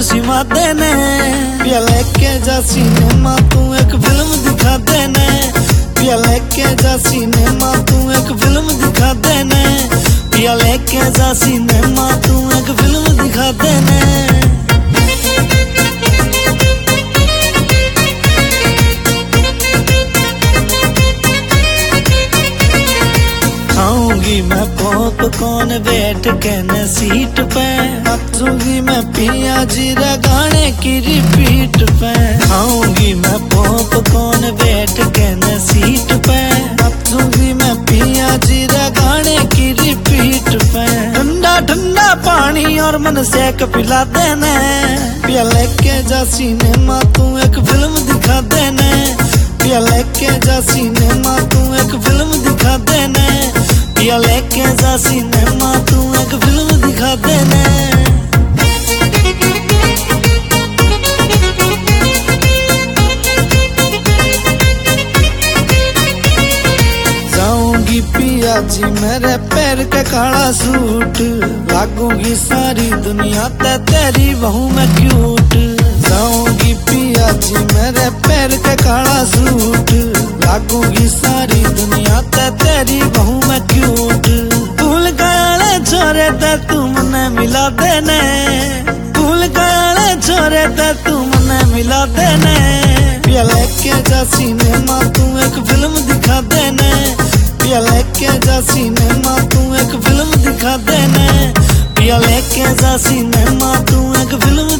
सिमा देने, पिया लेके जा सिनेमा तू एक फिल्म दिखा देने, पिया लेके जा सिनेमा तू एक फिल्म दिखा देने, पिया लेके जा सिनेमा तू एक फिल्म दिखा देने। खाऊंगी मैं पॉपकॉर्न बैठ के न सीट पे, नाचूंगी मैं पिया जीरा गाने की रिपीट पे। खाऊंगी मैं पॉपकॉर्न बैठ के न सीट पे, नाचूंगी मैं पिया जीरा गाने की रिपीट पे। ठंडा ठंडा पानी और मन सेक पिला देने, पिया लेके जा सिनेमा तू एक फिल्म दिखा देने, पिया लेके जा सिनेमा तू एक फिल्म दिखा देने, पिया लेके जा सिनेमा तू एक फिल्म दिखा देने। जाऊंगी पिया जी मेरे पैर के काला सूट, लागूंगी सारी दुनिया ते तेरी बहू में क्यूट। जाऊंगी पिया जी मेरे पैर के काला सूट, लागूंगी सारी दुनिया ते तेरी बहू में क्यूट। भूल गया छोरे ते तू मने मिला देने, भूल गया छोरे ते तू मने मिला देने, पिया लेके जा सिनेमा तू एक फिल्म दिखा देने, पिया लेके जा सिनेमा तू एक फिल्म दिखा देने, पिया लेके जा सिनेमा तू एक फिल्म